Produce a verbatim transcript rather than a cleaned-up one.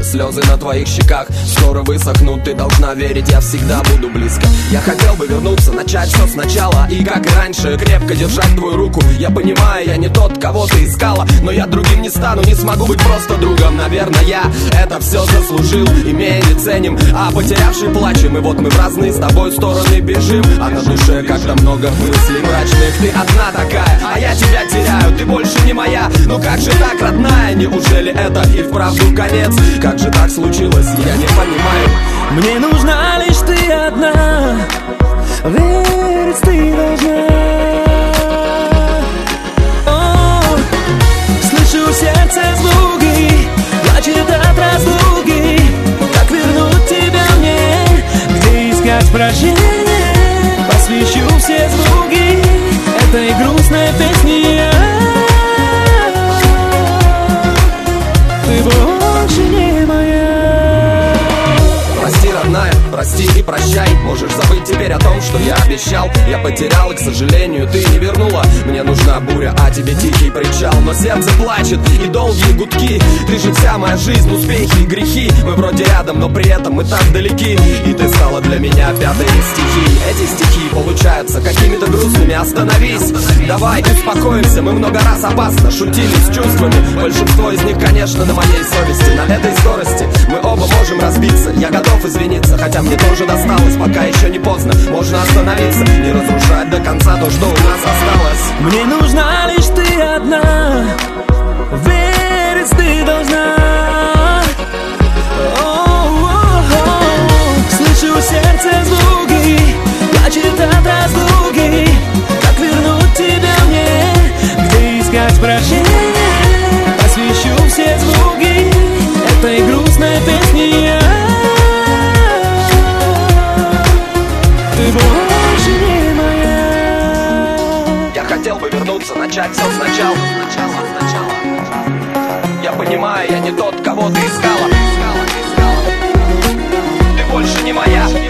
слезы на твоих щеках скоро высохнут, ты должна верить, я всегда буду близко. Я хотел бы вернуться, начать все сначала и, как и раньше, крепко держать твою руку. Я понимаю, я не тот, кого ты искала, но я другим не стану, не смогу быть просто другом. Наверное, я это все заслужил, имея не ценим, а потерявший плачем. И вот мы в разные с тобой стороны бежим, а на душе как-то много мыслей мрачных. Ты одна такая, а я тебя теряю, ты больше не моя. Но как же так, родная, неужели это и вправду конец? Как же так случилось, я не понимаю. Мне нужна лишь ты одна, верить ты должна. О, слышу сердце звуки, плачет от разлуки. Как вернуть тебя мне, где искать прощение? Посвящу все звуки этой грустной песни. Ты больше не моя. Прости, родная, прости и прощай. Можешь забыть теперь о том, что я обещал. Я потерял, и, к сожалению, ты не вернула. Мне нужна буря, а тебе тихий причал. Но сердце плачет и долгие гудки. Ты же вся моя жизнь, успехи и грехи. Мы вроде рядом, но при этом мы так далеки. И ты стала для меня пятой из стихий. Эти стихи получаются какими-то грустными. Остановись, давай успокоимся. Мы много раз опасно шутили с чувствами. Большинство из них, конечно, на моей совести. На этой скорости мы оба можем разбиться. Я готов извиниться, хотя мне тоже досталось. Пока еще не поздно, можно остановиться, не разрушать до конца то, что у нас осталось. Мне нужна лишь ты одна, верить ты должна. О-о-о-о. Слышу сердце звуки, плачет от разлуки. Как вернуть тебя мне, где искать прощение? Посвящу все звуки этой грустной песни. Ты больше не моя. Я хотел бы вернуться, начать все сначала. Сначала, сначала. Я понимаю, я не тот, кого ты искала. Ты больше не моя.